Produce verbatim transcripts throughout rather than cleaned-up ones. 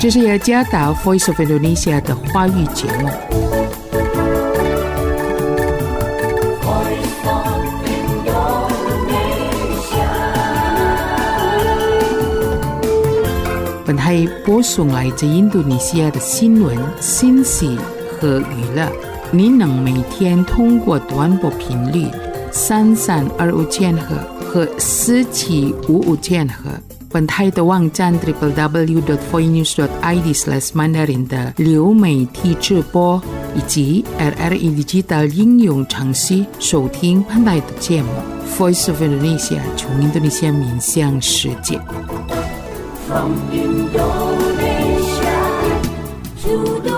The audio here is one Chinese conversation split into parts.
这是雅加达 Voice of Indonesia 的华语节目。本台播送来自印度尼西亚的新闻、信息和娱乐。您能每天通过短波频率三三二五千赫和四七五五千赫，本台的网站 double-u double-u double-u dot voinews dot i d slash mandarin 的流媒体直播，以及 R R E Digital 应用程序收听本台的节目。Voice of Indonesia 从印度尼西亚面向世界。From Indonesia to the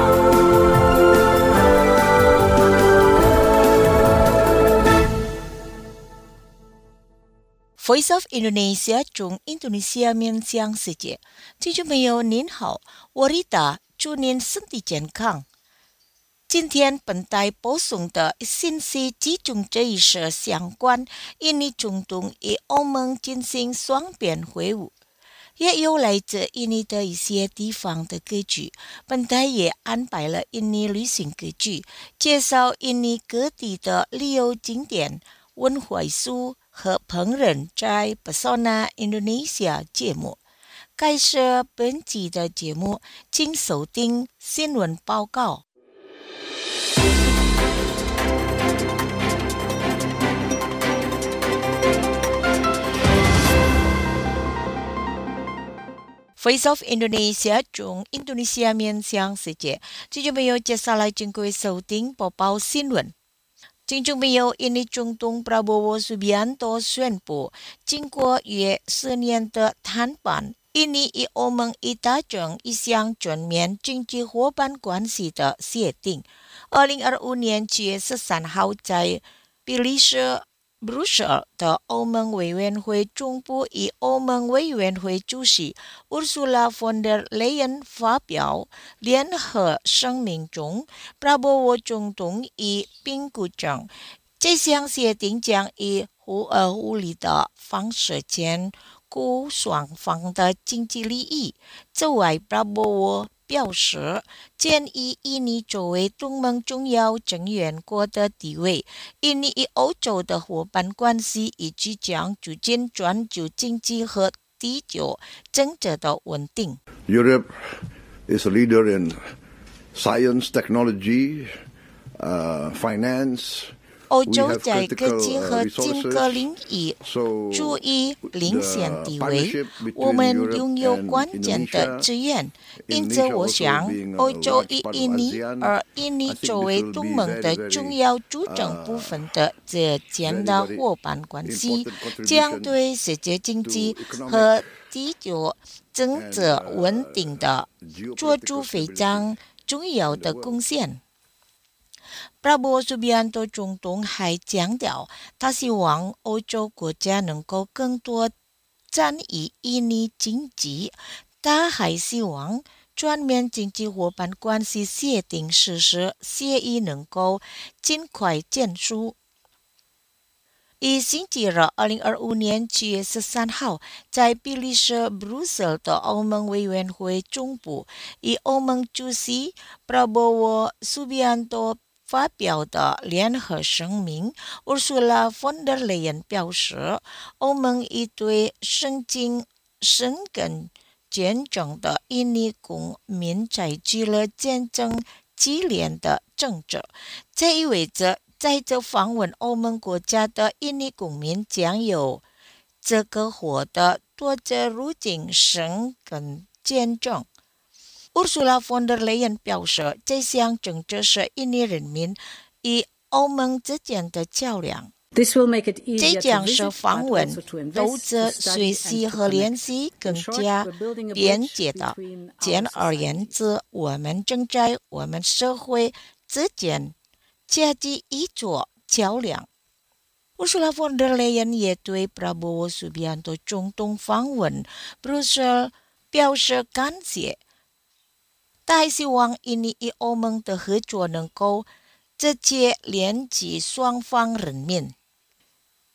world。Voice of Indonesia 从印度尼西亚面向世界，听众朋友您好，我丽达，祝您身体健康。今天本台播送的信息集中这是相关印尼中东与欧盟进行双边会晤，也有来自印尼的一些地方的歌剧。本台也安排了印尼旅行歌剧，介绍印尼各地的旅游景点、文化艺术和烹饪在 Pesona Indonesia 节目。开始本集的节目，请收听新闻报告。Voice of Indonesia 从印度尼西亚面向世界，听众朋友，接下来请各位收听播报新闻。听众朋友，印尼总统 Prabowo Subianto 宣布，经过约四年的谈判，印尼与欧盟已达成一项全面经济伙伴关系的协定。二零二五年七月十三号，在比利时布什尔的欧盟委员会总部与欧盟委员会主席 Ursula von der Leyen 发表联合声明中，布拉沃总统已评估中，这项协定将以互尔互利的方式兼顾双方的经济利益。此外，布拉沃表示，建议印尼作为东盟重要成员国的地位，印尼与欧洲的伙伴关系以及将促进全球经济和地球政治的稳定。 Europe is a leader in science, technology, uh, finance. 欧洲在科技和经济领域处于领先地位，我们拥有关键的资源，因此我想欧洲与印尼，而印尼作为东盟的重要组成部分的这间的伙伴关系，将对世界经济和地球政治稳定的做出非常重要的贡献。Prabowo Subianto 总统还强调，他希望欧洲国家能够更多参与印尼经济。他还希望全面经济伙伴关系协定实施协议能够尽快结束。以星期日，二零二五年七月十三号，在比利时布鲁塞尔的欧盟委员会总部，以欧盟主席 Prabowo Subianto发表的联合声明 Ursula von der Leyen 表示，欧盟已对申请申根签证的印尼公民采取了坚贞激烈的政策，这意味着在这访问欧盟国家的印尼公民将有资格获得多次入境申根签证。Ursula von der Leyen 表示，这项政策是印尼人民与欧盟之间的桥梁。这将使访问、投资、学习和联系更加便捷的。简而言之，我们正在我们社会之间建立一座桥梁。Ursula von der Leyen 也对 Prabowo Subianto 总统访问布鲁塞尔表示感谢。他还希望印尼与欧盟的合作能够直接连接双方人民。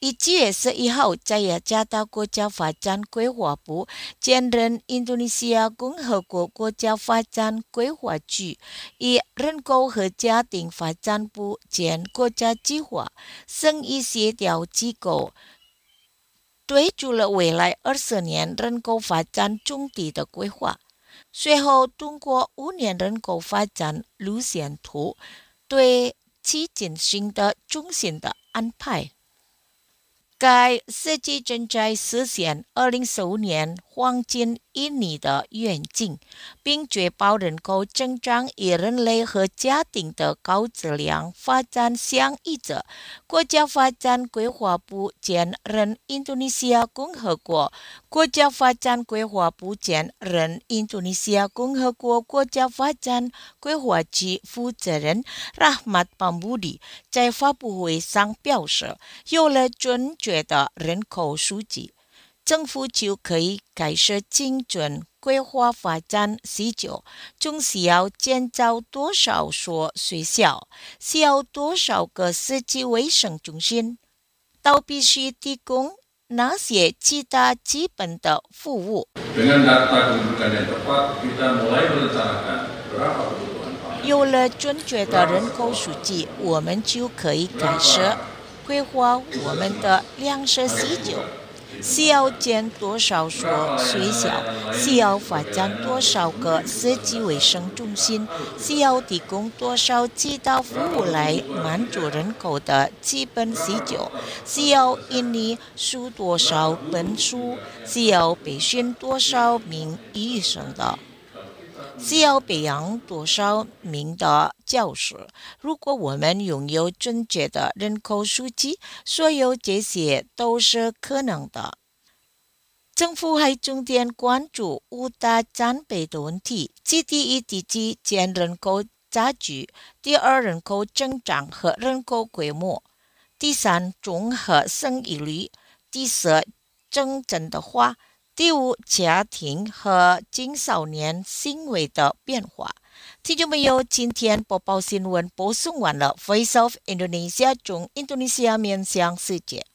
以七月十一号在雅加达国家发展规划部兼任印度尼西亚共和国国家发展规划局，以人口和家庭发展部兼国家计划生意协调机构推出了未来二十年人口发展总体的规划，随后通过五年人口发展路线图对其进行的中心的安排。该设计正在实现二零四五年黄金一年的愿景，并确保人口增长与人类和家庭的高质量发展相一致。国家发展规划部兼任印度尼西亚共和国国家发展规划部兼任印度尼西亚共和国国家发展规划局负责人 Rahmat Pambudi 在发布会上表示，有了准确的人口数据，政府就可以开始精准规划发展需求，总需要建造多少所学校，需要多少个社区卫生中心，都必须提供哪些其他基本的服务。 Dengan data kependudukan yang tepat, kita mulai merencanakan berapa kebutuhan pangan。 有了准确的人口数据，我们就可以开始规划我们的粮食需求。需要建多少所学校，需要发展多少个社区卫生中心，需要提供多少其他服务来满足人口的基本需求，需要印尼书多少本书，需要培训多少名医生的，需要培养多少名的教师。如果我们拥有准确的人口数据，所有这些都是可能的。政府还重点关注五大战备的问题，即第一，地基兼人口差距；第二，人口增长和人口规模；第三，综合生育率；第四，城镇的化；第五，家庭和青少年行为的变化。听众朋友，今天播报新闻播送完了 Voice of Indonesia 中印度尼西亚面向世界。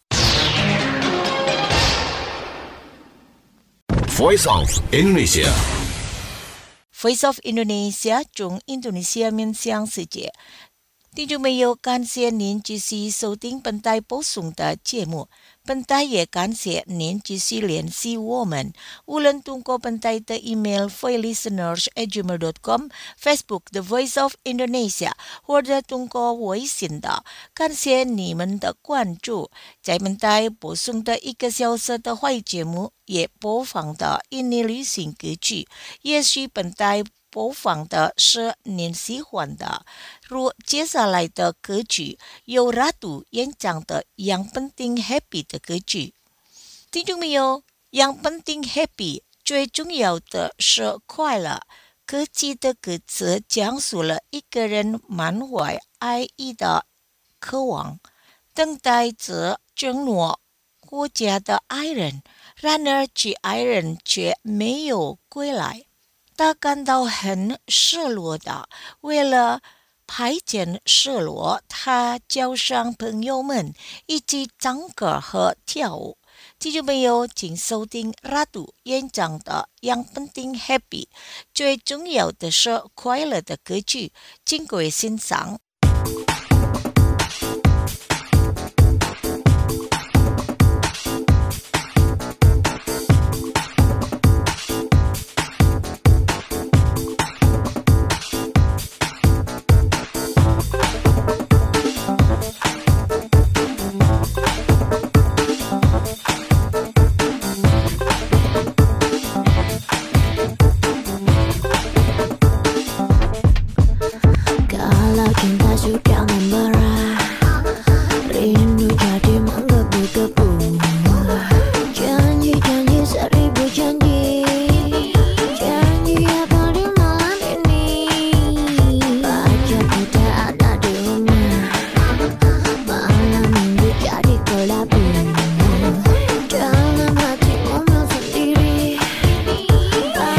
Voice of Indonesia Voice of Indonesia 中印度尼西亚面向世界。听众朋友，感谢您继续收听本台播送的节目。本台也感谢您继续联系我们，无论通过本台的 email voicelisteners at gmail dot com、Facebook The Voice of Indonesia， 或者通过微信的。感谢你们的关注。在本台播送的一个小时的华语节目，也播放的印尼流行歌曲，也许本台播放的是您喜欢的，如接下来的歌曲由 Ratu 演唱的Yang Penting Happy 的歌曲。听众朋友， Yang Penting Happy 最重要的是快乐。歌曲的歌词讲述了一个人满怀爱意的渴望，等待着承诺国家的爱人，然而其爱人却没有归来。他感到很失落的，为了排解失落，他叫上朋友们一起唱歌和跳舞。听众朋友，请收听 Ratu 演唱的Yang Penting Happy， 最重要的是快乐的歌曲，请各位欣赏。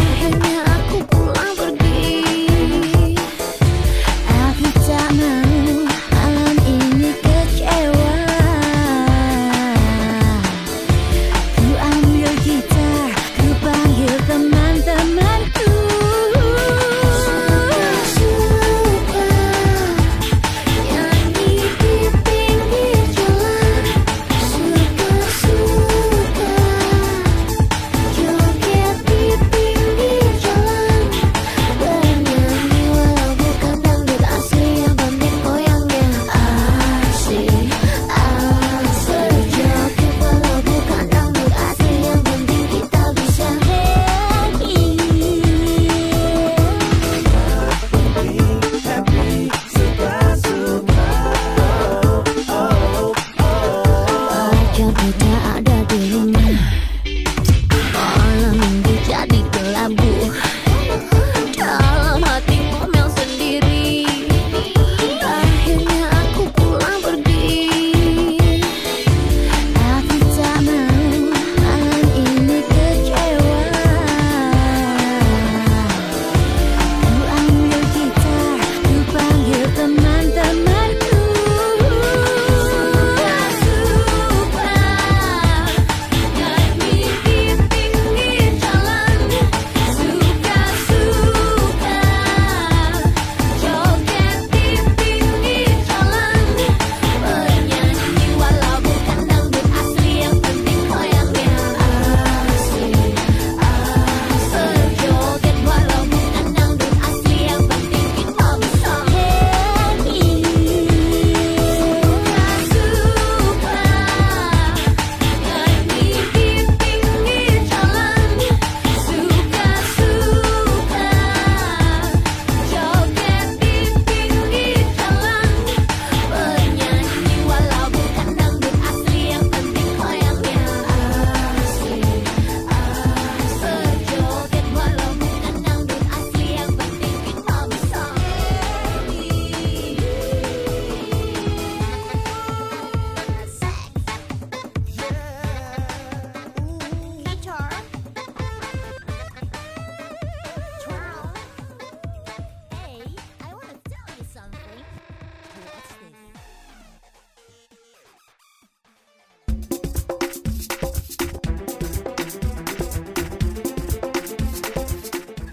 Aku tak mau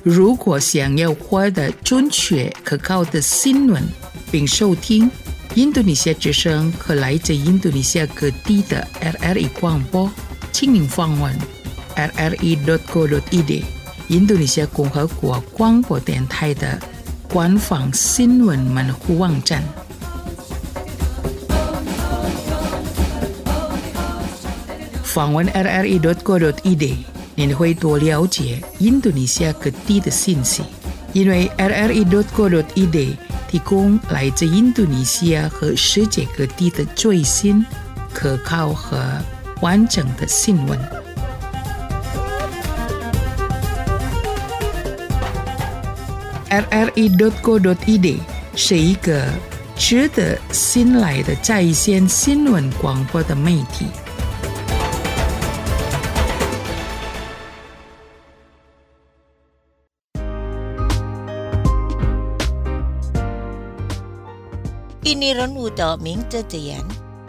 如果想要获得准确可靠的新闻并收听印度尼西亚之声和来自印度尼西亚各地的 R R I 广播，请您访问 r r i dot co dot i d 印度尼西亚共和国广播电台的官方新闻门户网站。访问 r r i dot co dot i d 您会多了解印度尼西亚各地的信息，因为 r r i dot co dot i d 提供来自印度尼西亚和世界各地的最新、可靠和完整的新闻。r r i dot co dot i d 是一个值得信赖的在线新闻广播的媒体。 Ini renu de minta dian.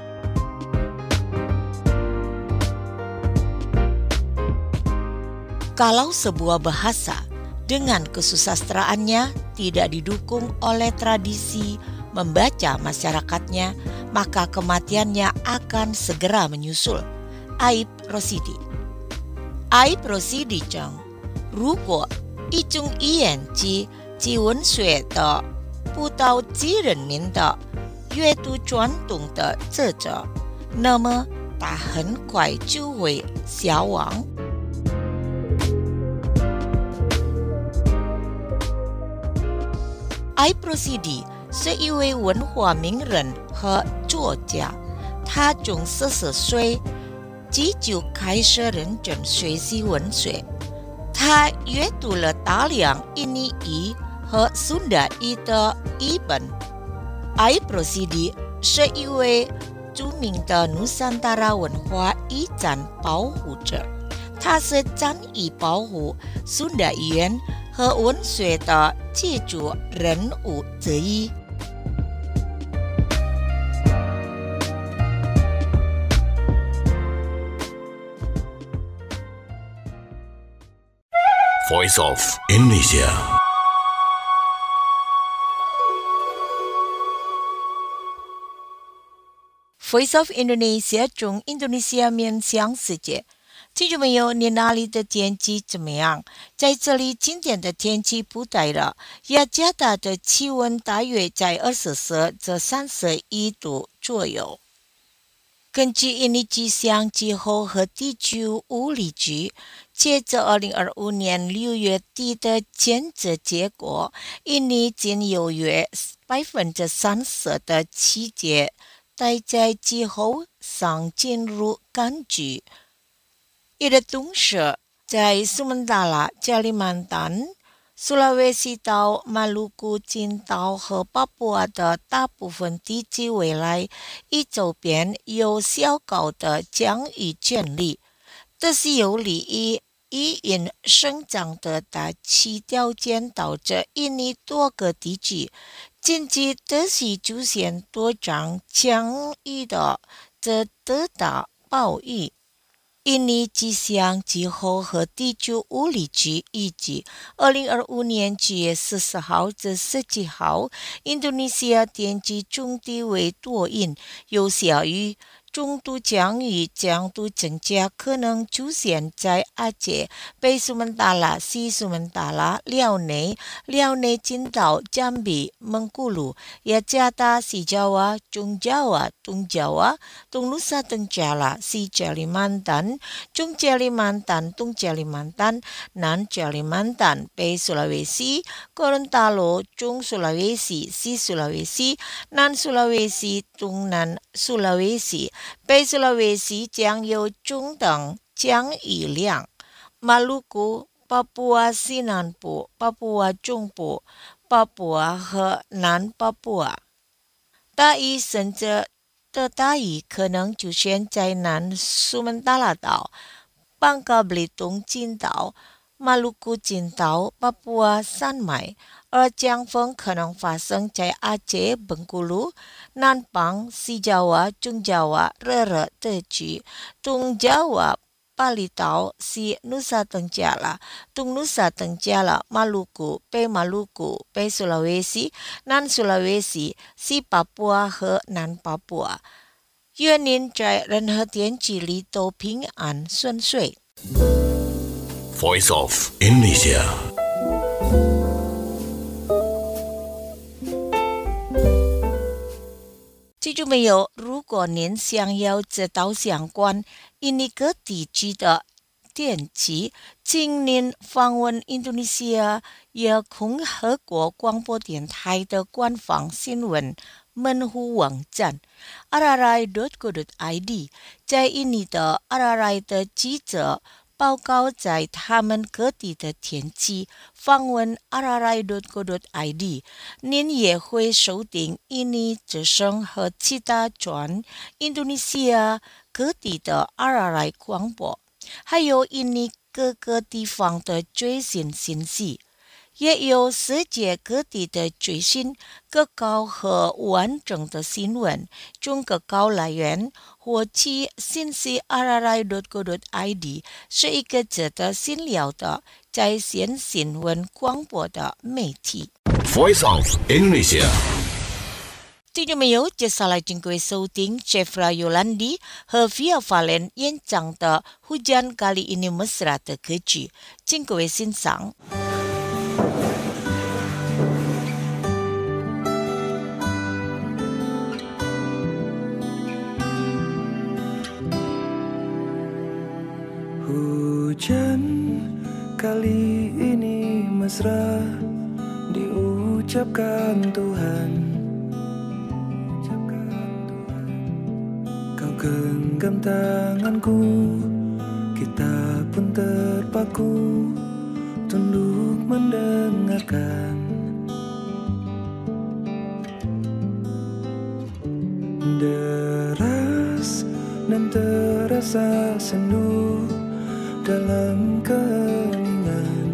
Kalau sebuah bahasa dengan kesusastraannya tidak didukung oleh tradisi membaca masyarakatnya, maka kematiannya akan segera menyusul. Aib Rosidi. Aib Rosidi Chang. 如果一种语言及及文学的不到极人民的阅读传统的作者，那么他很快就会消亡。Aib Rosidi 是一位文化名人和作家，他从四十岁即就开始认真学习文学，他阅读了大量印尼语和苏达语的译本。Aib Rosidi 是一位著名的努桑达拉文化遗产保护者，他是参与保护苏达语言和文学的杰出人物之一。 Voice of Indonesia。 Voice of Indonesia 从印度尼西亚面向世界。听众朋友，你那里的天气怎么样？在这里，今天的天气不太热，雅加达的气温大约在二十四至三十一度左右。根据印尼气象气候和地区物理局截至二零二五年六月底的监测结果，印尼仅有约百分之三十的季节待在气候上进入干季。一的同时，在苏门答腊、加里曼丹、苏拉威西岛、马鲁古群岛和巴布亚的大部分地区未来一周边有较高的降雨潜力，这是有利于依云生长的大气条件，导致印尼多个地区近期都是出现多场强雨的这特大暴雨。印尼气象气候和地区物理局预计，二零二五年七月十四号至十七号，印度尼西亚天气中低为多云，有小雨。中度降雨强度增加，可能出现在阿杰、北苏门答腊、西苏门答腊、辽内、辽内群岛、jambi、蒙古鲁、雅加达、西爪哇、中爪哇、东爪哇、东努沙登加拉、西加里曼丹、中加里曼丹、东加里曼丹、南加里曼丹、北苏拉威西、哥伦达罗、中苏拉威西、西苏拉威西、南苏拉威西、东南苏拉威西。北苏拉威西将有中等降雨量，马鲁古、巴布亚西南部、巴布亚中部、巴布亚和南巴布亚。大雨甚至的大雨可能出现在南苏门答腊岛、邦加布里东群岛、马鲁古群岛、巴布亚山脉，而降风可能发生在阿杰、本古鲁、南邦、西爪哇、中爪哇、热热地区、东爪哇、 Palitau, si Nusa Tenggara, Tung Nusa Tenggara, Maluku, Pe Maluku, Pe Sulawesi, Nan Sulawesi, si Papua 和南 Papua。愿您在任何天气里都平安顺遂。 Voice of Indonesia。 记住没有？如果您想要知道相关印尼各地区的天气，请您访问印度尼西亚共和国广播电台的官方新闻门户网站 r r i dot co dot i d， 在印尼的 r r i 的记者报告在他们各地的天气，访问 r r i dot co dot i d， 您也会收听印尼之声和其他全印度尼西亚各地的 r r i 广播，还有印尼各个地方的最新信息，也有世界各地的最新可靠和完整的新闻，从可靠来源获取信息 r r i dot co dot i d 是一个值得信赖的在线新闻广播的媒体。 Voice of Indonesia。 听众朋友，接下来请各位收听 Chefra Yolandi 和 Via Valen 演唱的 Hujan Kali Ini Mesra 的歌曲，请各位欣赏。 Hujan kali ini mesra diucapkan Tuhan. Kau genggam tanganku, kita pun terpaku tunduk mendengarkan. Deras dan terasa sendu dalam keheningan,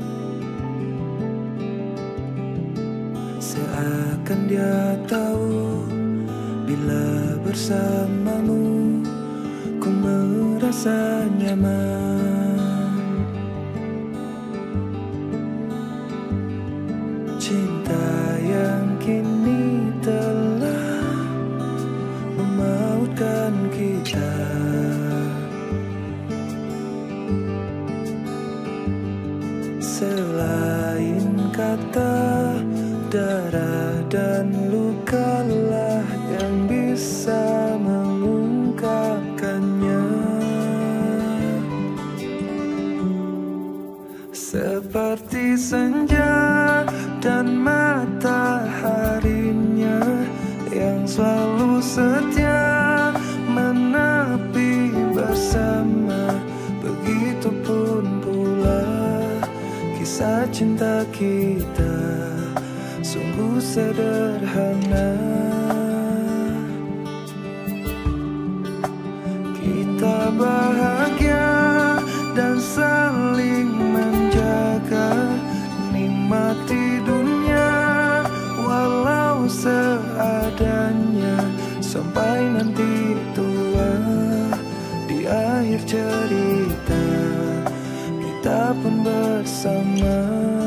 seakan dia tahu bila bersamamu ku merasa nyaman. Cinta yang kini telah memautkan kita, selain kata darah dan lukalah yang bisa mengungkapkannya. Seperti senja dan mataharinya yang selalu setia menepi bersama, begitupun pula kisah cinta kita sungguh sederhana. Kita bahagia dan saling menjaga, nikmati dunia walau seadanya, sampai nanti tua di akhir cerita kita pun bersama.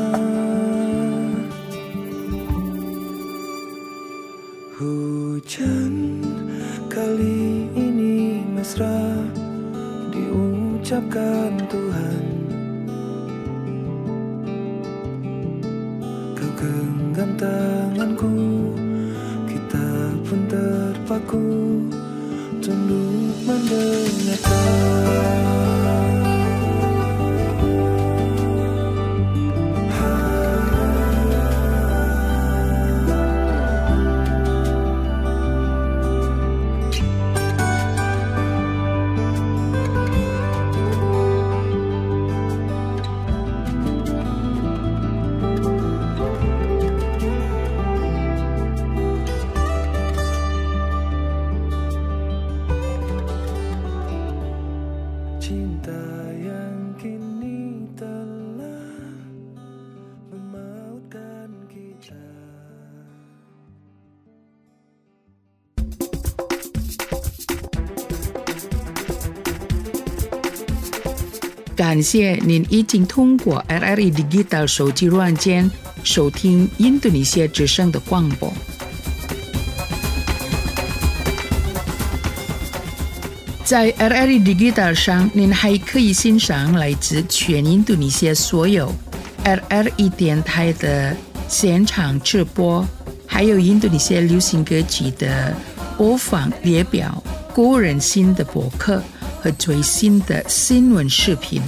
Hujan kali ini mesra diucapkan Tuhan. Kau genggam tanganku, kita pun terpaku tunduk mendengarkan. 感谢您已经通过 R R E Digital 手机软件收听印度尼西亚之声的广播。在 R R E Digital 上，您还可以欣赏来自全印度尼西亚所有 R R E 电台的现场直播，还有印度尼西亚流行歌曲的播放列表、个人新的博客和最新的新闻视频。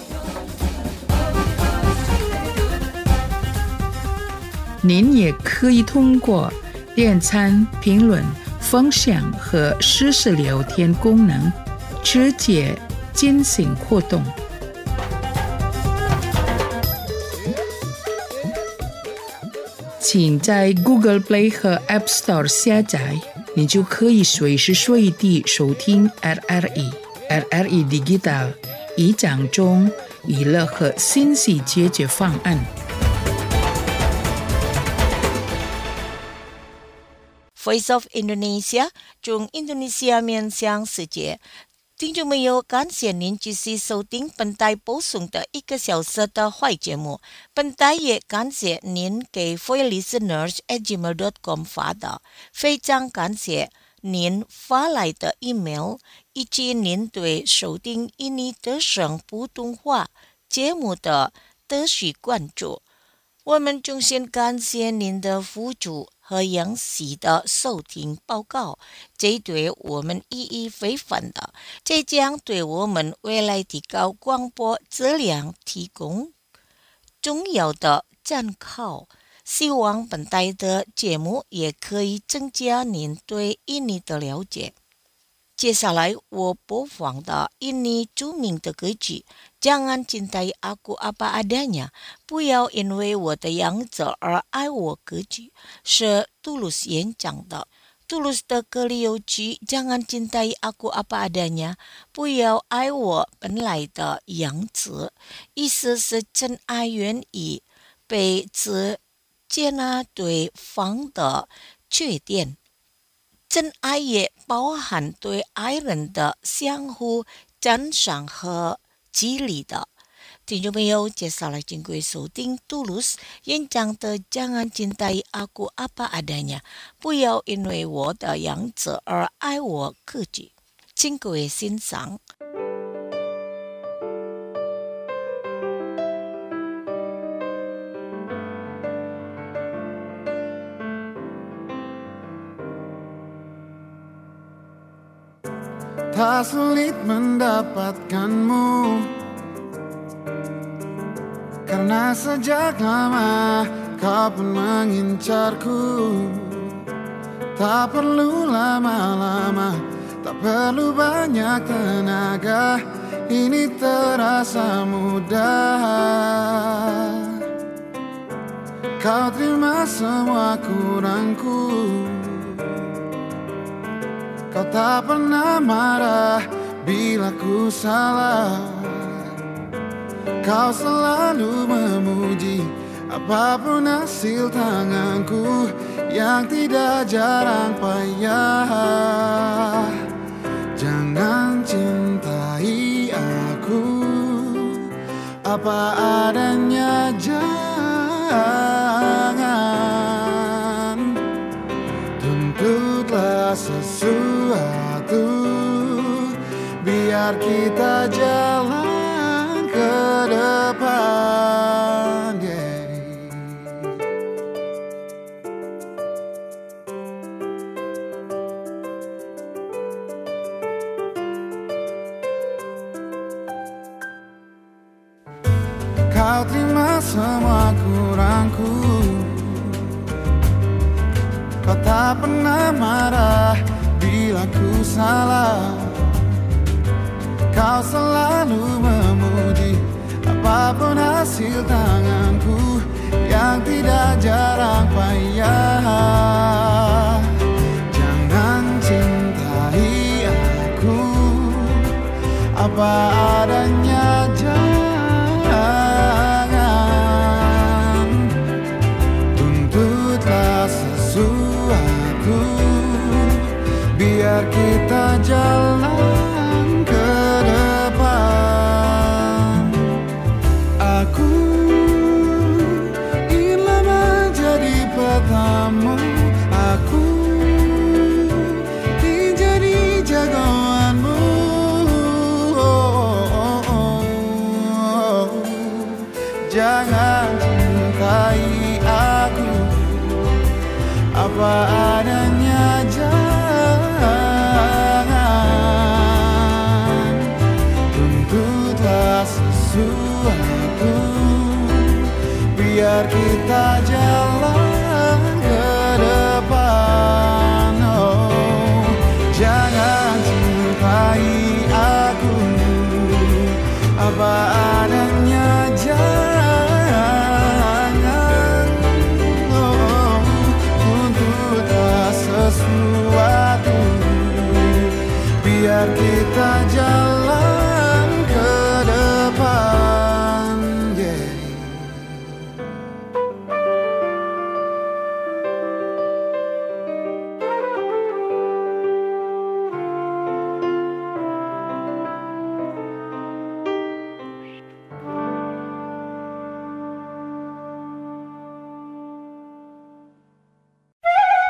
您也可以通过点赞、评论、分享和实时聊天功能直接进行互动。请在 Google Play 和 App Store 下载，你就可以随时随地收听 R R E。R R E Digital 以讲中娱乐和信息解决方案。 Voice of Indonesia 中印度尼西亚面向世界。听众朋友，感谢您继续收听本台播送的一个小时的坏节目。本台也感谢您给 voicelisteners at gmail dot com 发的，非常感谢您发来的 email， 以及您对收听印尼德声普通话节目的持续关注。我们衷心感谢您的付出和详细的收听报告，这对我们意义非凡的，这将对我们未来提高广播质量提供重要的参考。希望本台的节目也可以增加您对印尼的了解。接下来我播放的印尼著名的歌曲 Jangan Cintai Aku Apa Adanya， 不要因为我的样子而爱我歌曲，是杜鲁斯演讲的。杜鲁斯的歌里有句 Jangan Cintai Aku Apa Adanya， 不要爱我本来的样子，意思是真爱愿意被只接纳对方的缺点。真爱也包含对爱人的相互赞赏和激励的。听众朋友，接下来请各位收听杜鲁斯演讲的 Jangan Cintai Aku Apa Adanya， 不要因为我的样子而爱我歌曲，请各位欣赏。 Tak sulit mendapatkanmu, karena sejak lama kau pun mengincarku. Tak perlu lama-lama, tak perlu banyak tenaga, ini terasa mudah. Kau terima semua kurangku, kau tak pernah marah bila ku salah. Kau selalu memuji apapun hasil tanganku yang tidak jarang payah. Jangan cintai aku apa adanya, jangan tuntutlah sesuatu, biar kita jalan ke depan, yeah. Kau terima semua kurangku, kau tak pernah marah bila ku salah. Kau selalu memuji apapun hasil tanganku yang tidak jarang payah. Jangan cintai aku apa adanya, jangan tuntutlah sesuatu, biar kita jalan ke depan.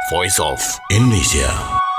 Voice of Indonesia。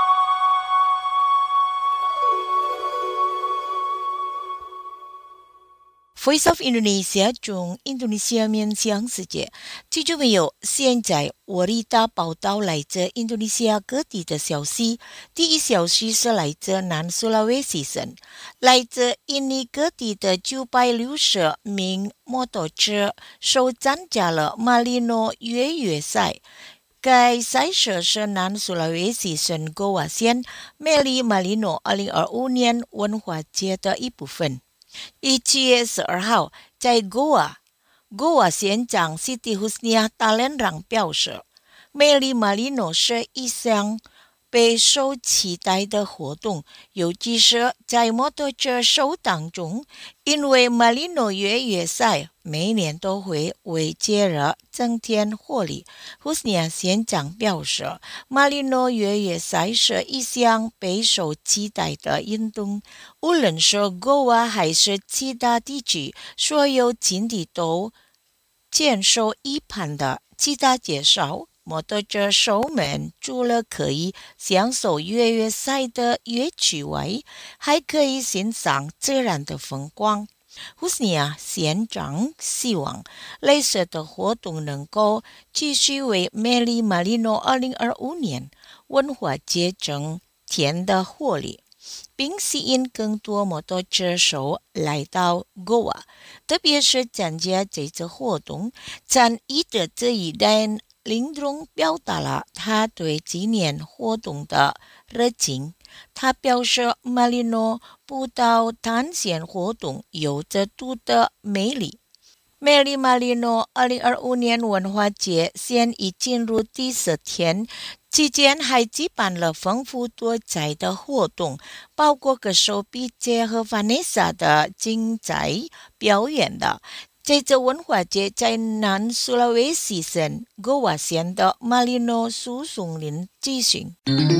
Voice of Indonesia 中印度尼西亚面向世界，记住没有？现在我力大报道来自印度尼西亚各地的消息。第一消息是来自南苏拉威西省，来自印尼各地的九百六十名摩托车手参加了马里诺越野赛。该赛事是南苏拉威西省গো瓦县梅里马里诺二零二五年文化节的一部分。七月十二号，在গো瓦，গো瓦县长 Siti Husniah Talendang 表示，梅里马里诺是一项备受期待的活动，尤其是在摩托车手当中，因为马里诺越野赛每年都会为节日增添活力。Husniah 县长表示，马里诺越野赛是一项备受期待的运动，无论是গো瓦还是其他地区，所有境地都接受一般的其他介绍。摩托车手们除了可以享受越野赛的乐趣外，还可以欣赏自然的风光。Husniah 县长希望类似的活动能够继续为梅里马里诺二零二五年文化节增添的活力，并吸引更多摩托车手来到গো瓦，特别是参加这次活动。参与的这一代林中表达了他对今年活动的热情。他表示，马里诺步道探险活动有着独特魅力。梅里马里诺二零二五年文化节现已进入第四天，期间还举办了丰富多彩的活动，包括歌手毕节和 Vanessa 的精彩表演的。这次文化节在南苏拉威西省গো瓦县的马里诺树松林举行。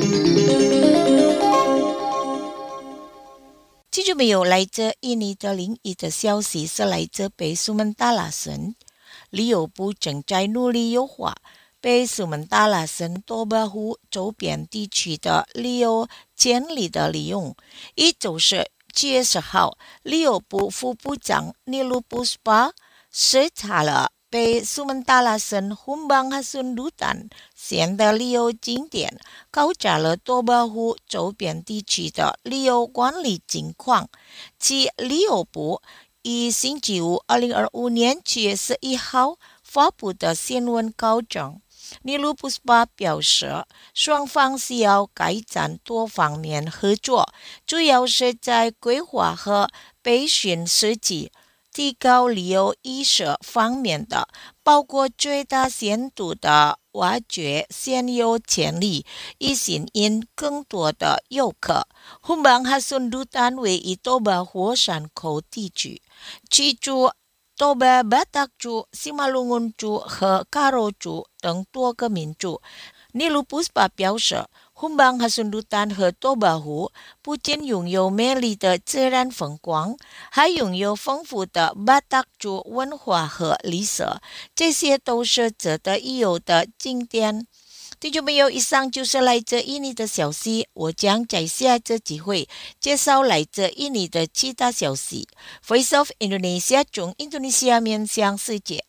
记住没有？来自印尼的另一的消息是来自北苏门答腊省，旅游部正在努力优化北苏门答腊省多巴湖周边地区的旅游潜力的利用。也就是七月十号，旅游部副部长尼鲁布斯巴视察了北苏门答腊省hun bang hasun dutan县的旅游景点，考察了多巴湖周边地区的旅游管理情况。其旅游部于星期五二零二五年七月十一号发布的新闻稿中，尼鲁布斯巴表示，双方需要改善多方面合作，主要是在规划和培训设计、提高旅游意识方面的，包括最大限度的挖掘现有潜力，以吸引更多的游客。hun bang hasun dutan位于多巴湖山口地区，居住多巴巴塔族、西马鲁恩族和卡罗族等多个民族。尼鲁布斯巴表示，hun bang hasun dutan和多巴湖不仅拥有美丽的自然风光，还拥有丰富的巴塔族文化和历史，这些都是值得一游的景点。听众朋友，以上就是来自印尼的消息，我将在下次机会介绍来自印尼的其他消息。Voice of Indonesia 中印度尼西亚面向世界。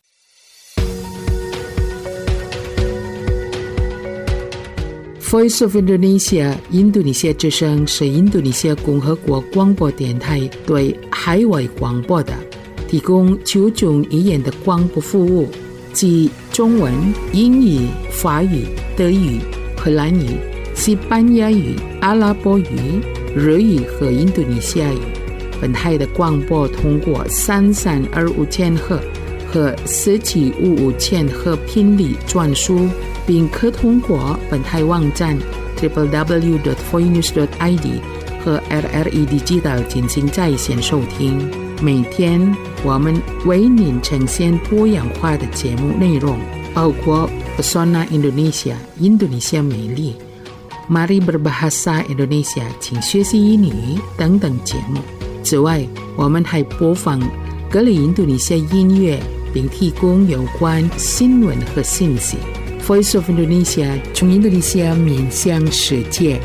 Voice of Indonesia 印度尼西亚之声是印度尼西亚共和国广播电台对海外广播的提供九种语言的广播服务，即中文、英语、法语、德语、荷兰语、西班牙语、阿拉伯语、日语和印度尼西亚语。本台的广播通过三三二五千赫和四七五五千赫频率转输，并可通过本台网站 double-u double-u double-u dot voinews dot i d 和 R R E Digital 进行在线收听。每天我们为您呈现多样化的节目内容，包括 Pesona Indonesia 印度尼西亚美丽、Mari Berbahasa Indonesia 请学习英语等等节目。此外，我们还播放各类印度尼西亚音乐，并提供有关新闻和信息。 Voice of Indonesia 从印度尼西亚面向世界。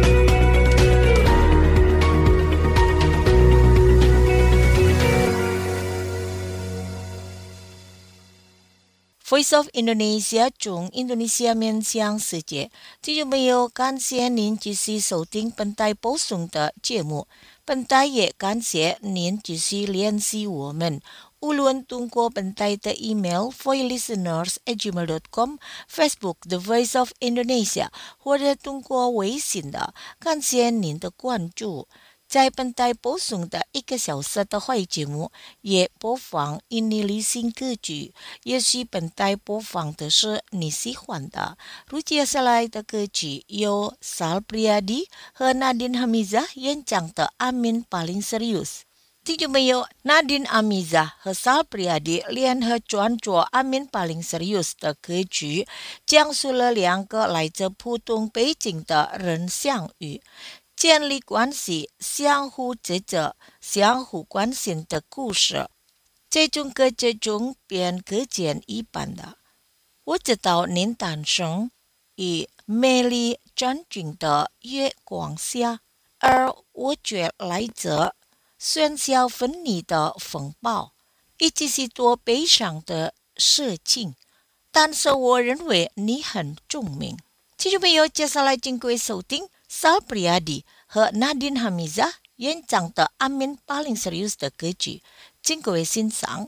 Voice of Indonesia 从印度尼西亚面向世界，听众朋友，感谢您继续收听本台播送的节目。本台也感谢您继续联系我们，无论通过本台的 email voicelisteners at gmail dot com、Facebook The Voice of Indonesia， 或者通过微信的，感谢您的关注。在本台播送的一个小时的会节目，也播放印尼流行歌曲，也许本台播放的是你喜欢的。如接下来的歌曲由 Sal Priadi 和 Nadine Hamizah 演唱的 Amin Paling Serius。听众朋友 ，Nadine Hamizah 和 Sal Priadi 联合创作 Amin Paling Serius 的歌曲，讲述了两个来自不同背景的人相遇。建立关系、相互支持、相互关心的故事，这种歌这种便可见一斑的。我知道您诞生于美丽真正的月光下，而我却来自喧嚣纷离的风暴，以及许多悲伤的事情。但是我认为你很聪明。听众朋友，接下来请各位收听Sal Priadi 和 Nadine Hamizah 演唱的 Amin Paling Serius 的歌曲，请各位欣赏。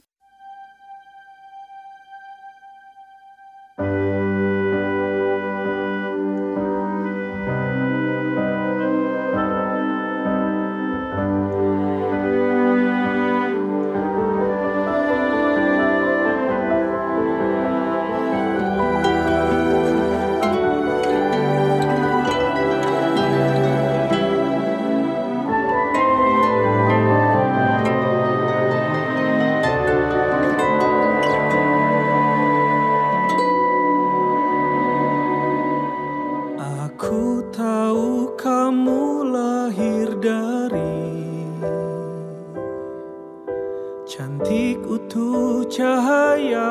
Cantik utuh cahaya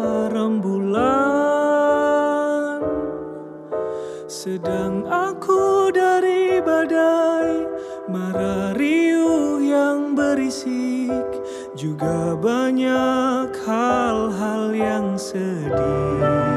rembulan, sedang aku dari badai mara riuh yang berisik, juga banyak hal-hal yang sedih.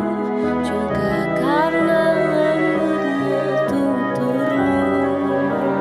Juga karena lembutnya tuturmu.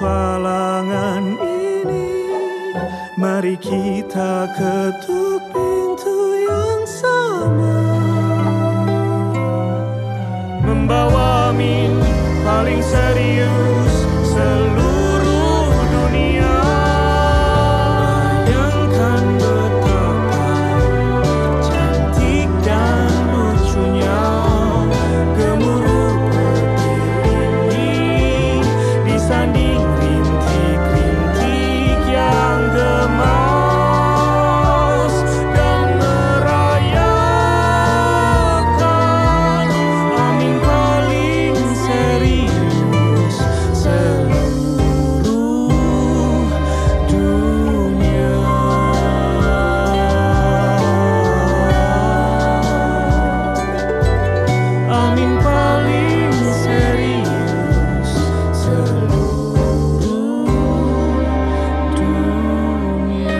petualangan ini, mari kita ketuk pintu yang sama, membawa amin paling serius seluruh dunia. Bayangkan betapa cantik dan lucunya gemuruh petir ini disanding rintik-rintik yang gemas dan merayakan amin paling serius seluruh dunia. Amin paling serius seluruh dunia.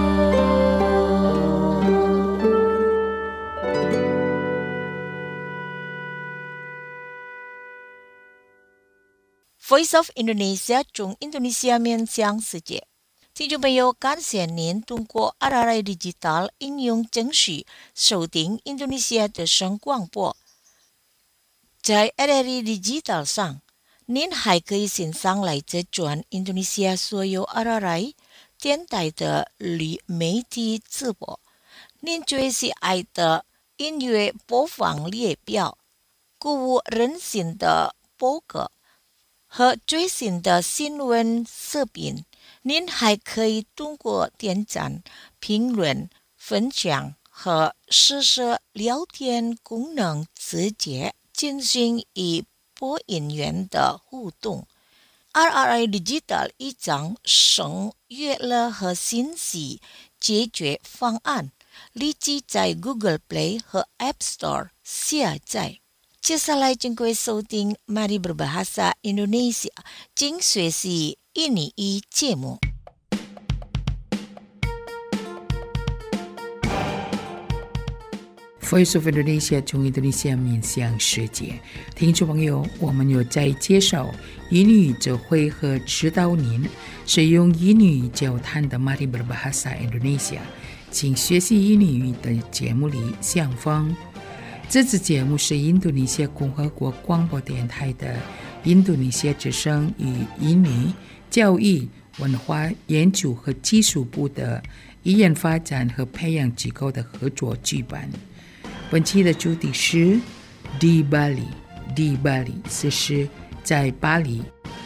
Voice of Indonesia 中印度尼西亚面向世界。听众朋友，感谢您通过 R R I Digital 应用程序收听印度尼西亚的声广播。在 R R I Digital 上，您还可以欣赏来自全印度尼西亚所有 R R I 电台的旅媒体直播。您最喜爱的音乐播放列表、鼓舞人心的播客和最新的新闻视频。您还可以通过点赞、评论、分享和实时聊天功能直接进行与播音员的互动。R R I Digital 一张省娱乐和信息解决方案，立即在 Google Play 和 App Store 下载。接下来请各位收听 Mari Berbahasa Indonesia 精学习印尼语节目。 Voice of Indonesia 从印度尼西亚面向世界，听众朋友，我们有在介绍英语就会和指导您使用英语交谈的 Mari Berbahasa Indonesia 请学习英语的节目里相逢。这次节目是印度尼西亚共和国广播电台的印度尼西亚之声与印尼教育、文化研究和技术部的语言发展和培养机构的合作举办。本期的主题是 Di Bali Di Bali 此时在巴黎。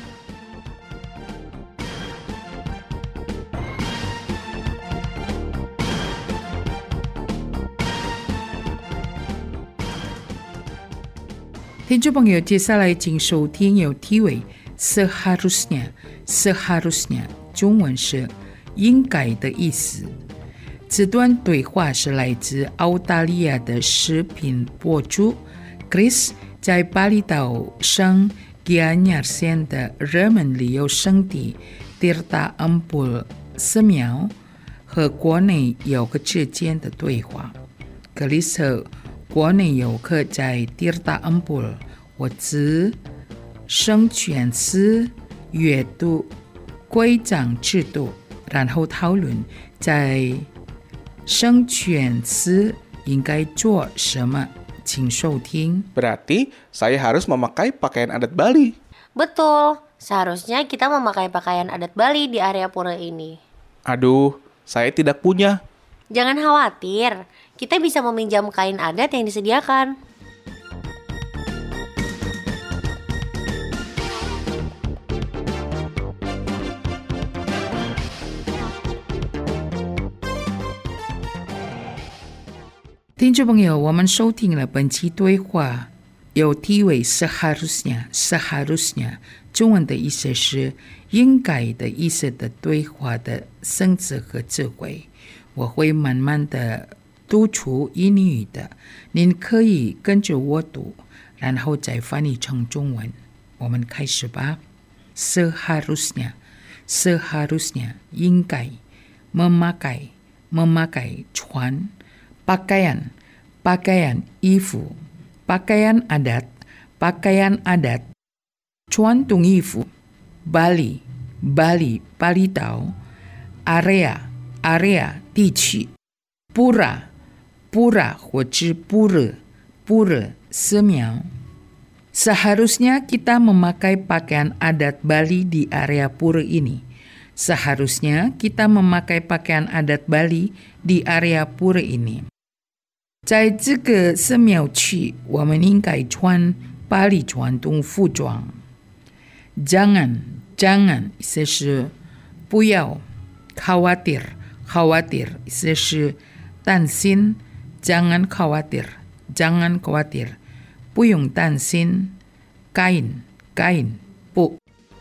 听众朋友，接下来请收听有题为 Seharusnya Seharusnya 中文是应该的意思。这段对话是来自澳大利亚的视频博主 Chris 在巴厘岛省 Gianyar 县的热门旅游胜地 Tirta Empul 寺庙和国内游客之间的对话。Chris 和国内游客在 Tirta Empul 或者圣泉寺阅读规章制度，然后讨论在圣泉寺应该做什么，请收听。 Berarti saya harus memakai pakaian adat Bali. Betul, seharusnya kita memakai pakaian adat Bali di area pura ini. Aduh, saya tidak punya. Jangan khawatir, kita bisa meminjam kain adat yang disediakan. 听众朋友，我们收听了本期对话，有题为 Seharusnya Seharusnya 中文的意思是应该的意思的对话的深字和智慧。我会慢慢的读出英语的，您可以跟着我读，然后再翻译成中文。我们开始吧。 Seharusnya Seharusnya 应该 memakai memakai 穿 pakaian pakaian 衣服 pakaian adat pakaian adat 传统衣服 Bali Bali 巴厘岛 area area 地区 pura pura 或者 pura pura 寺庙 Seharusnya kita memakai pakaian adat Bali di area pura ini. Seharusnya kita memakai pakaian adat Bali di area pura ini. 在这个寺庙区，我们应该穿巴黎传统服装。Jangan jangan 意思是不要 khawatir khawatir 意思是担心 jangan khawatir jangan khawatir 不用担心 kain kain 布。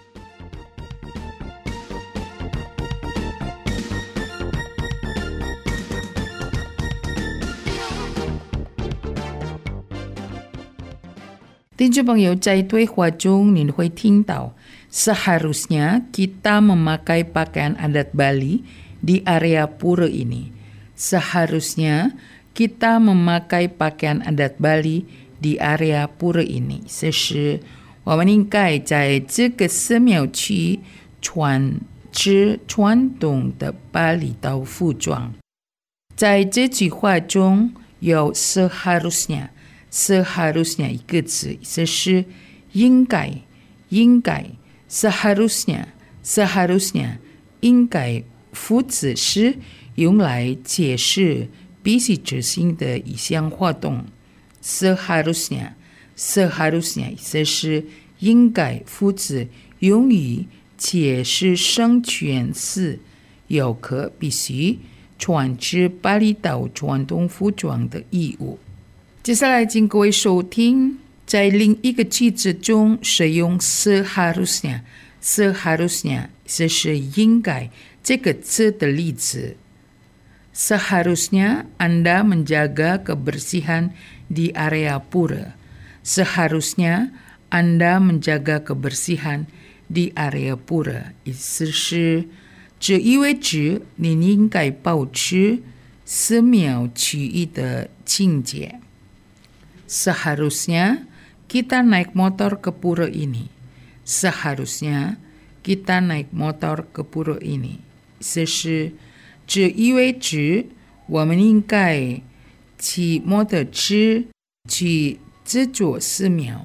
听众朋友，在对话中你会听到 seharusnya kita memakai pakaian adat Bali di area pura ini. Seharusnya kita memakai pakaian adat Bali di area pura ini. 这是我们应该在这个寺庙区穿着传统的巴厘岛服装。在这句话中有 seharusnya seharusnya 一个字，这是应该应该 seharusnya seharusnya 应该副词是用来解释必须执行的一项活动。seharusnya seharusnya 这是应该副词用于解释生全是游客必须穿着巴厘岛传统服装的义务。接下来请各位收听，在另一个句子中使用 seharusnya seharusnya 这是应该这个字的例子。Seharusnya Anda menjaga kebersihan di area pura. Seharusnya Anda menjaga kebersihan di area pura. 意思是这意味着你应该保持寺庙区域的清洁。Seharusnya kita naik motor ke pura ini. Seharusnya kita naik motor ke pura ini. 这是这意味着我们应该骑摩托车去这座寺庙。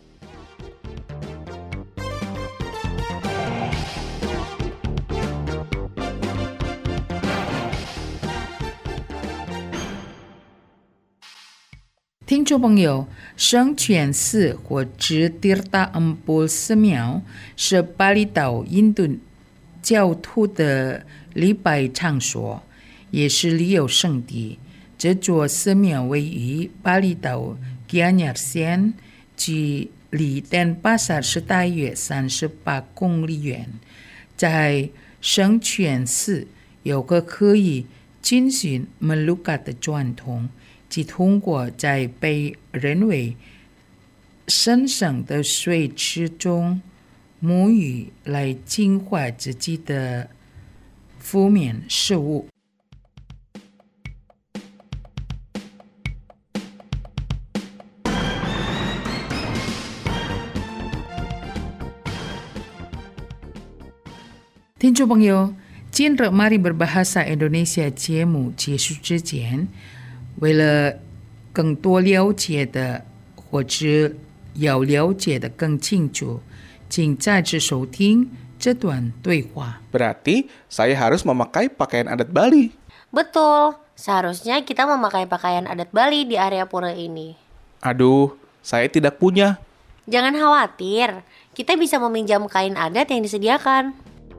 听众朋友，圣泉寺或者 Tirta Empul 寺庙是巴厘岛印度教徒的礼拜场所，也是旅游胜地。这座寺庙位于巴厘岛 Gianyar 县，距离 Denpasar 是大约三十八公里远。在圣泉寺有个可以进行 Melukat 的传统，即通过在被认为神圣的水池中沐浴来净化自己的负面事物。听众朋友，今日 Mari Berbahasa Indonesia 节目结束之前，为了更多了解的或者要了解的更清楚，请再次收听这段对话。 Berarti saya harus memakai pakaian adat Bali. Betul, seharusnya kita memakai pakaian adat Bali di area pura ini. Aduh, saya tidak punya. Jangan khawatir, kita bisa meminjam kain adat yang disediakan.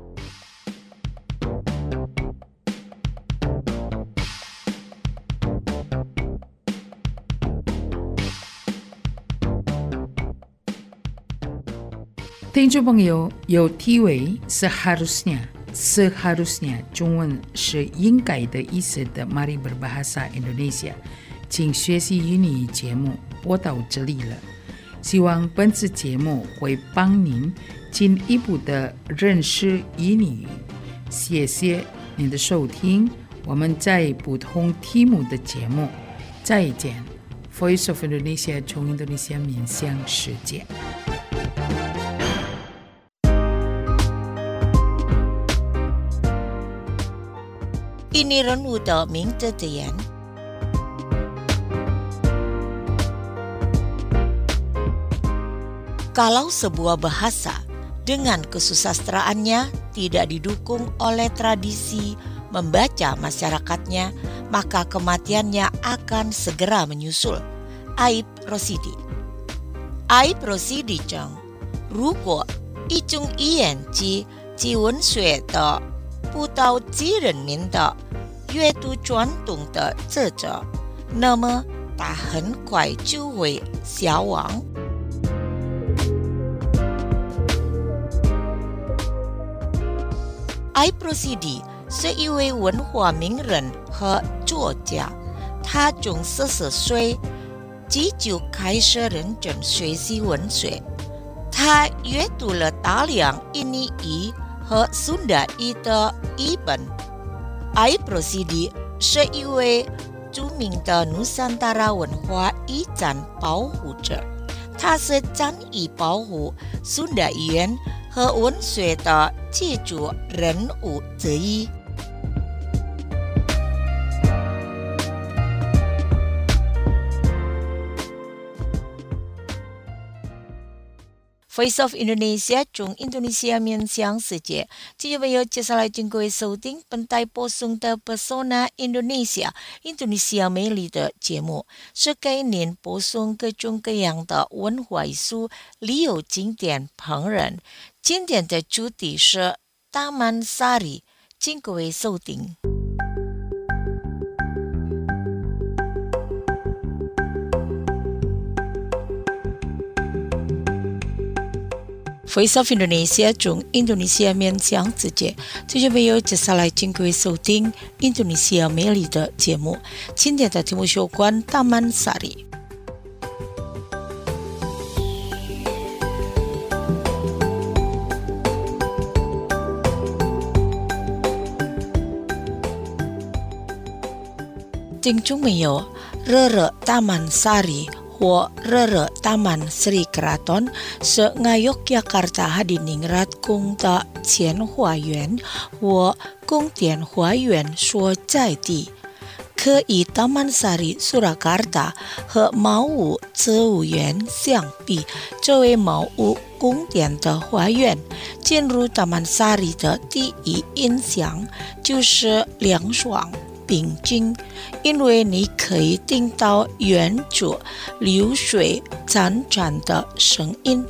听众朋友，有题为 seharusnya seharusnya 中文是应该的意思的 Mari Berbahasa Indonesia 请学习英语节目播到这里了，希望本次节目会帮您进一步的认识英语。谢谢您的收听，我们在不同题目的节目再见。Voice of Indonesia 从印度尼西亚面向世界。 Ini 人物的名字的言。Kalau sebuah bahasa dengan kesusastraannya tidak didukung oleh tradisi membaca masyarakatnya, maka kematiannya akan segera menyusul. Aib Rosidi. Aib Rosidi 中，如果一种语言及其文学的不到几人民的阅读传统的作者，那么它很快就会消亡。Aib Rosidi 是一位文化名人和作家，他从四十岁即就开始认真学习文学。他阅读了大量印尼语和苏达语的译本。Aib Rosidi 是一位著名的努桑达拉文化遗产保护者，他是战役保护苏达语言和文学的记住人物之一。Voice of Indonesia 中 Indonesia 面向世界，继续为有接下来经过收听本台播送的 Pesona Indonesia Indonesia 美丽的节目，是给您播送各种各样的文化艺术、旅游景点、烹饪。今天的主题是 Taman Sari， 请各位收听。Voice of Indonesia 中 Indonesia 面向世界，这就没有接下来经各位收听 Indonesia 美丽的节目。今天的题目有关 Taman Sari。听众朋友，热热 Taman Sari或热热 Taman Sri Kraton 是在 Yogyakarta Hadiningrat 宫的前花园或宫殿花园所在地，可以 Taman Sari Surakarta 和茅屋植物园相比，作为茅屋宫殿的花园，进入 Taman Sari 的第一印象就是凉爽平静，因为你可以听到远处流水潺潺的声音。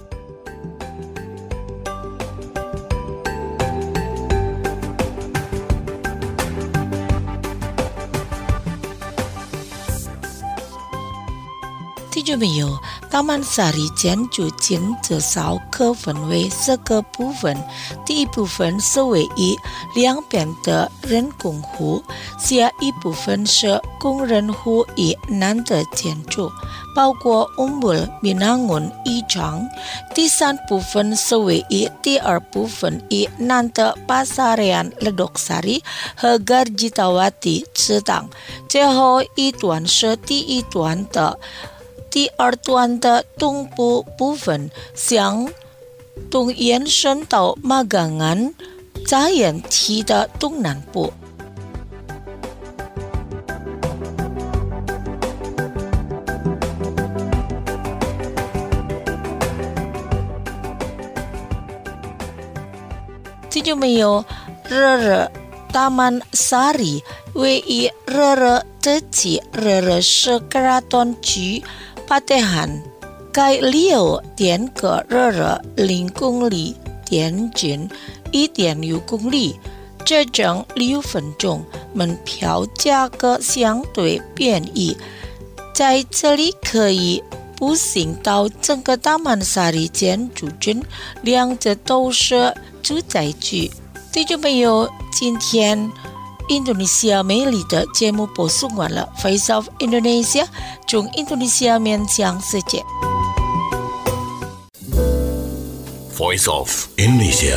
听众朋友，Taman Sari 建筑群至少可分为四个部分。第一部分是位于两边的人工湖，下一部分是工人湖以南的建筑，包括 Umbul Binangun 一场。第三部分是位于第二部分以南的 Pasarian Ledok Sari 和 Garjitawati 之档。最后一段是第一段的第二段的东部部分，向东延伸到Magangan扎眼梯的东南部。听众朋友，热热 Taman Sari 位于热热特区热热市 Kraton 区Patehan， 该旅游点隔热热零公里，点近一点六公里，这种旅游分钟门票价格相对便宜，在这里可以步行到整个 Taman Sari 建筑群，两者都是住宅区。听众朋友，今天印度尼西亚美丽的节目播送完了 Voice of Indonesia 中印度尼西亚面向世界。 Voice of Indonesia。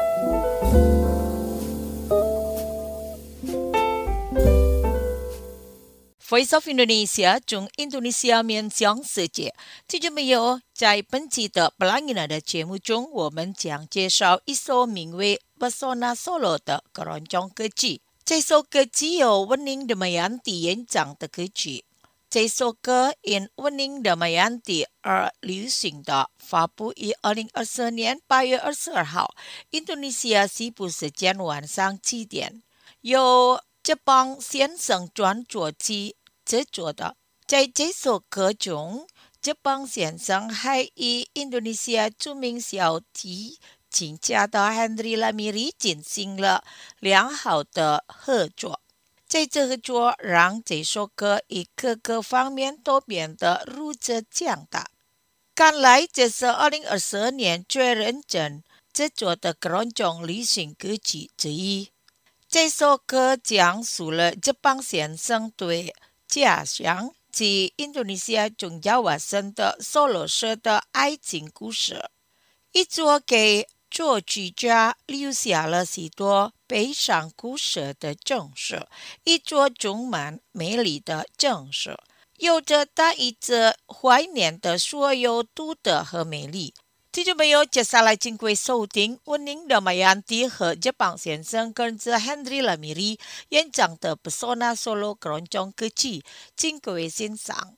Voice of Indonesia 中印度尼西亚面向世界。听众朋友，在本期的布朗伊娜的节目中，我们将介绍一首名为 Pesona Solo 的各种歌曲。 这首歌只有温宁的麦安迪演唱的歌曲。这首歌因温宁的麦安迪而流行的，发布于二零二四年八月二十二号，印度尼西亚西部时间晚上七点，由这帮先生专作机制作的。在这首歌中，这帮先生还与印度尼西亚著名小提琴家的 Henry Lamiri 进行了良好的合作。在这合作让这首歌以各个方面都变得如此强大。看来这是二零二四年最认真制作的各种流行歌曲之一。这首歌讲述了这帮先生对家乡及印度尼西亚重要瓦森的索罗社的爱情故事，一作给作曲家留下了许多悲伤故事的正史，一座充满美丽的正史，有着它一直怀念的所有独特和美丽。听众朋友，接下来请各位收听温宁的麦安迪和这帮先生跟着 Henry Lamiri 演唱的 Pesona Solo 各种歌曲，请各位欣赏。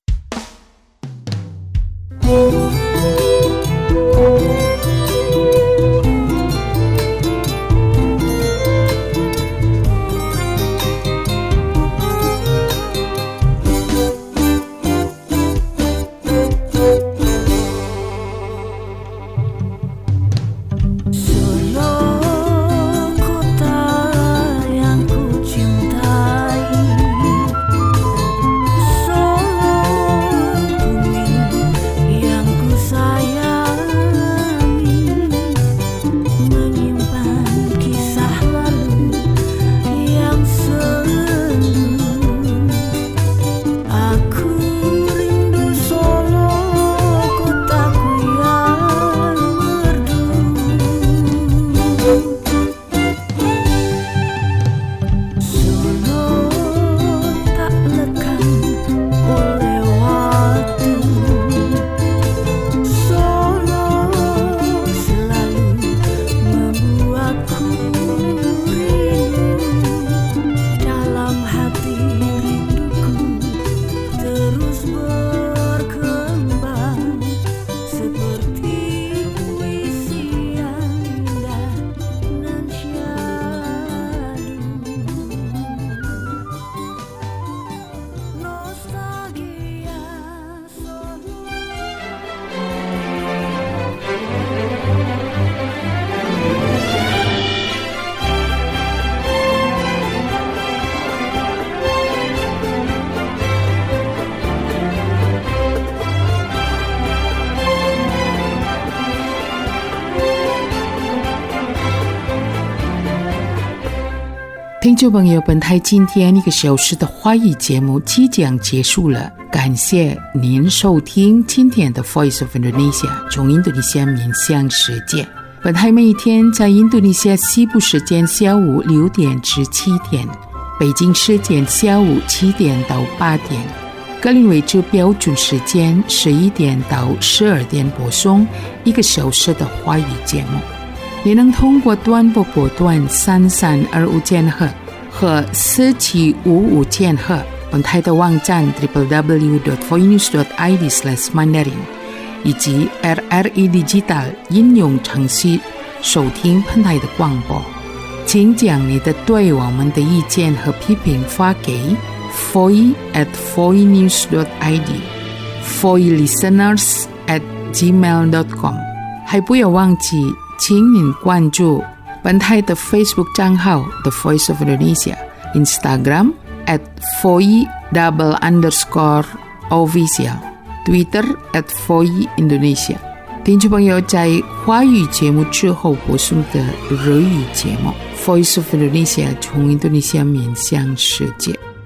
听众朋友，本台今天一个小时的华语节目即将结束了，感谢您收听今天的 Voice of Indonesia 从印度尼西亚面向世界。本台每一天在印度尼西亚西部时间下午六点至七点，北京时间下午七点到八点，格林威治标准时间十一点到十二点播送一个小时的华语节目。你能通过短波波段三三二五千赫和四七五五千赫，本台的网站 double-u double-u double-u dot voinews dot i d slash mandarin 以及 R R E Digital 应用程序收听本台的广播。请将你的对我们的意见和批评发给 voice at voinews dot i d voice listeners at gmail dot com。 还不要忘记请您关注本台的 Facebook 账号 The Voice of Indonesia， Instagram at voice double underscore official， Twitter at voice Indonesia。 听众朋友，在华语节目之后播送的日语节目 Voice of Indonesia 从印度尼西亚面向世界。